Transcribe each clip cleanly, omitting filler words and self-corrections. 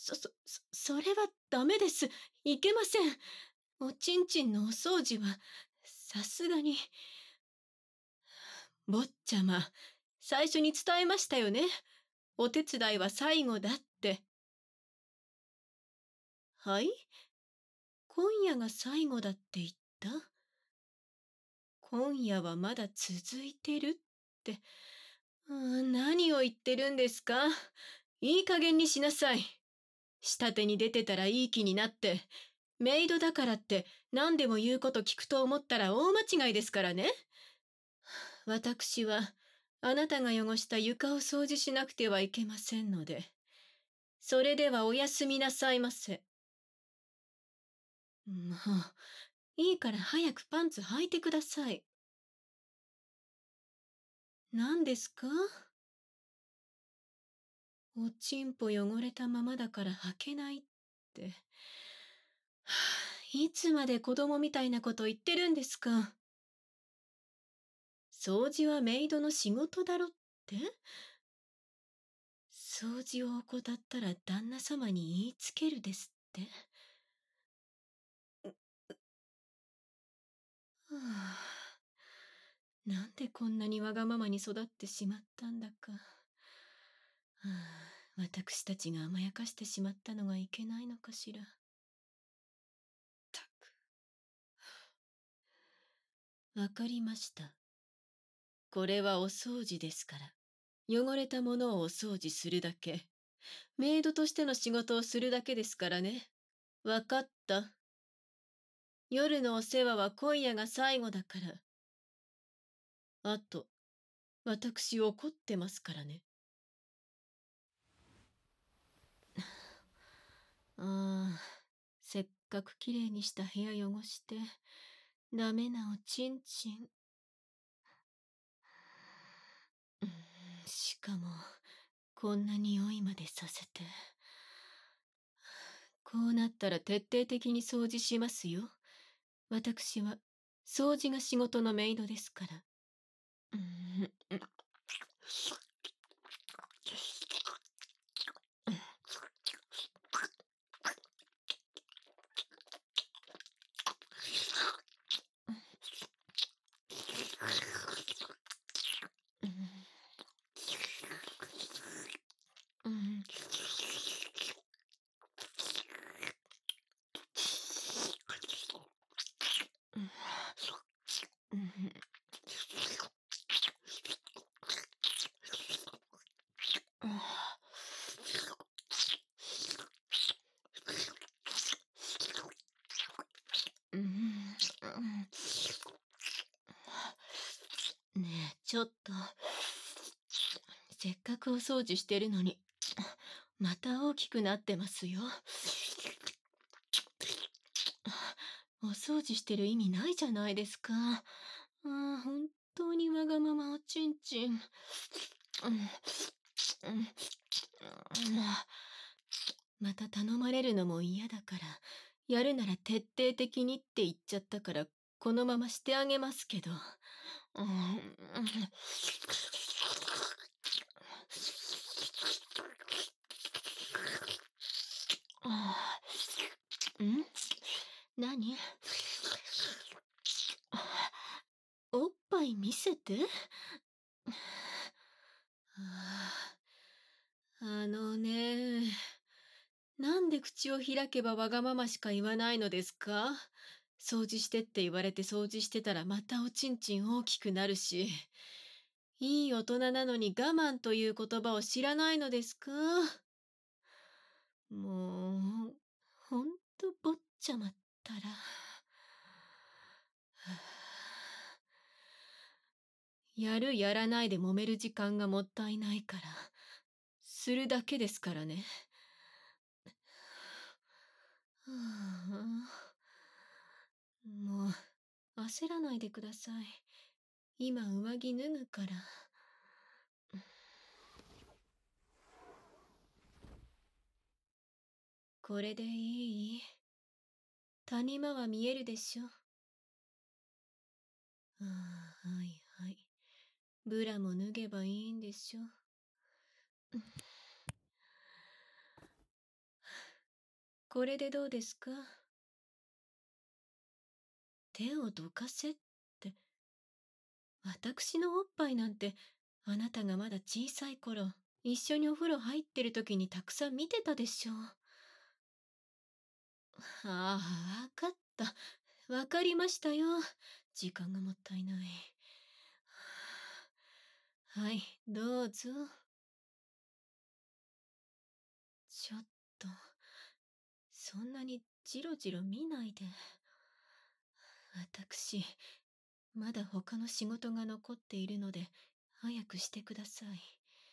それはダメです。いけません。おちんちんのお掃除は、さすがに。坊ちゃま、最初に伝えましたよね。お手伝いは最後だって。はい？今夜が最後だって言った？今夜はまだ続いてるって。何を言ってるんですか？いい加減にしなさい。下手に出てたらいい気になって、メイドだからって何でも言うこと聞くと思ったら大間違いですからね。私はあなたが汚した床を掃除しなくてはいけませんので、それではおやすみなさいませ。もう、いいから早くパンツ履いてください。何ですか？おちんぽ汚れたままだから履けないって。いつまで子供みたいなこと言ってるんですか？掃除はメイドの仕事だろって？掃除を怠ったら旦那様に言いつけるですって？はあ、なんでこんなにわがままに育ってしまったんだか。はあ、私たちが甘やかしてしまったのがいけないのかしら。たく。わかりました。これはお掃除ですから。汚れたものをお掃除するだけ。メイドとしての仕事をするだけですからね。わかった。夜のお世話は今夜が最後だから。あと、私怒ってますからね。ああ、せっかくきれいにした部屋汚して、ダメなおちんちん。しかも、こんな匂いまでさせて。こうなったら徹底的に掃除しますよ。私は、掃除が仕事のメイドですから。ねえ、ちょっと。せっかくお掃除してるのに、また大きくなってますよ。お掃除してる意味ないじゃないですか。本当にわがままおちんちん。また頼まれるのも嫌だから、やるなら徹底的にって言っちゃったから、このまましてあげますけど。何？おっぱい見せて。あのね、なんで口を開けばわがまましか言わないのですか？掃除してって言われて掃除してたらまたおちんちん大きくなるし。いい大人なのに我慢という言葉を知らないのですか？もう、ほんと坊ちゃまったら。やるやらないで揉める時間がもったいないから、するだけですからね。もう、焦らないでください。今上着脱ぐから。これでいい？谷間は見えるでしょ。はいはい。ブラも脱げばいいんでしょ。 これでどうですか？手をどかせって、私のおっぱいなんて、あなたがまだ小さい頃、一緒にお風呂入ってる時にたくさん見てたでしょう。ああ、わかった。わかりましたよ。時間がもったいない。はい、どうぞ。ちょっと、そんなにじろじろ見ないで。私、まだ他の仕事が残っているので、早くしてください。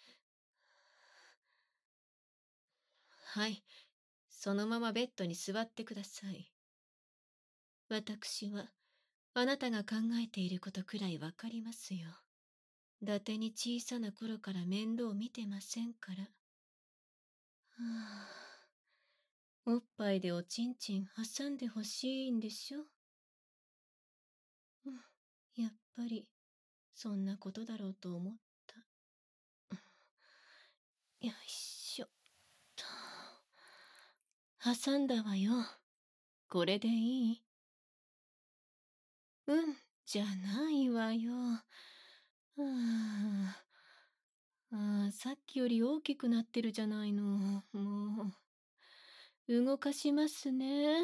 はい、そのままベッドに座ってください。私は、あなたが考えていることくらいわかりますよ。伊達に小さな頃から面倒見てませんから。はあ、おっぱいでおちんちん挟んでほしいんでしょ？うん、やっぱり、そんなことだろうと思った。よいしょっと。挟んだわよ。これでいい？うん、じゃないわよ。さっきより大きくなってるじゃないの。もう、動かしますね。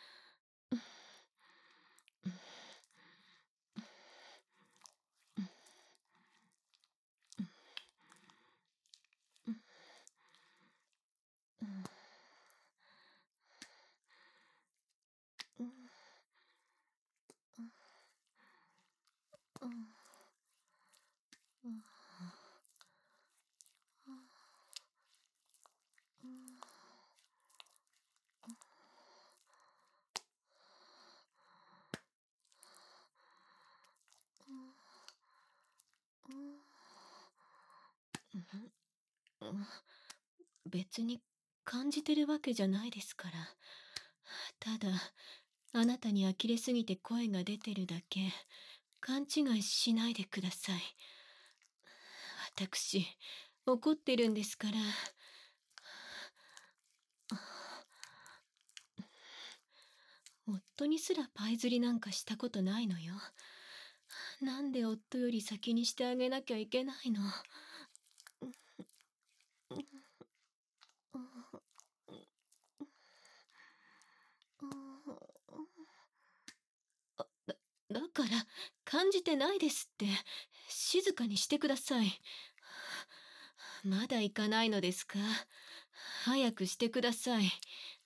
別に感じてるわけじゃないですから。ただ、あなたに呆れすぎて声が出てるだけ。勘違いしないでください。私、怒ってるんですから。夫にすらパイ釣りなんかしたことないのよ。なんで夫より先にしてあげなきゃいけないの。だから感じてないですって。静かにしてください。まだ行かないのですか？早くしてください。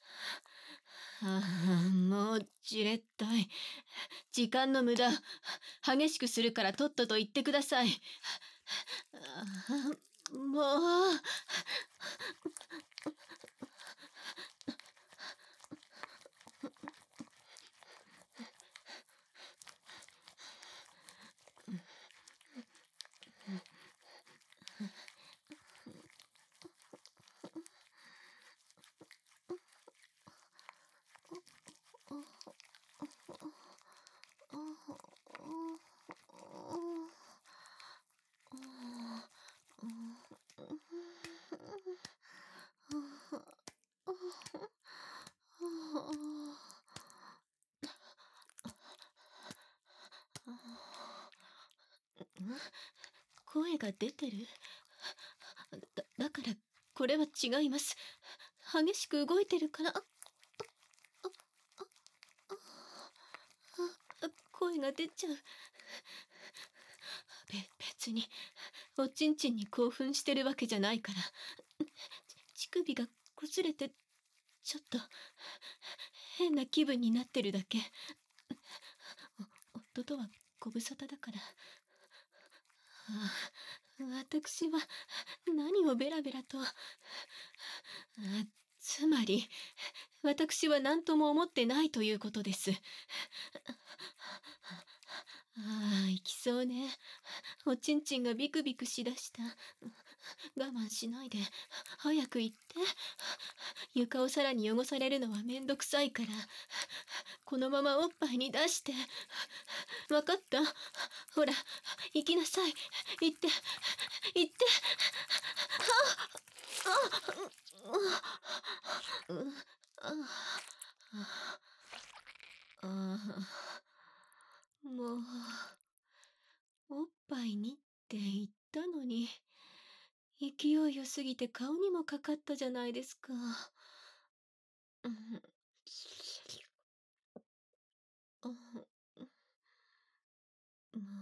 もうじれったい。時間の無駄。激しくするからとっとと言ってください。もう。声が出てる？だからこれは違います。激しく動いてるから。声が出ちゃう。別におちんちんに興奮してるわけじゃないから。乳首が擦れてちょっと変な気分になってるだけ。夫とはご無沙汰だから。私は何をベラベラと。つまり私は何とも思ってないということです。行きそうね。おちんちんがビクビクしだした。我慢しないで早く行って。床をさらに汚されるのはめんどくさいから、このままおっぱいに出して。わかった？ほら、行きなさい。行って行って。 のに。勢いよすぎて顔にもかかったじゃないですか。うん、うん、もう。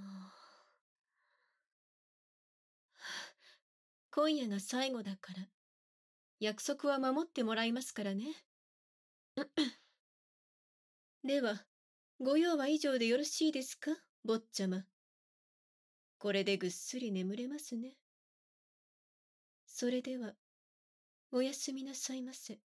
今夜が最後だから、約束は守ってもらいますからね。では、ご用は以上でよろしいですか、坊ちゃま。これでぐっすり眠れますね。それでは、おやすみなさいませ。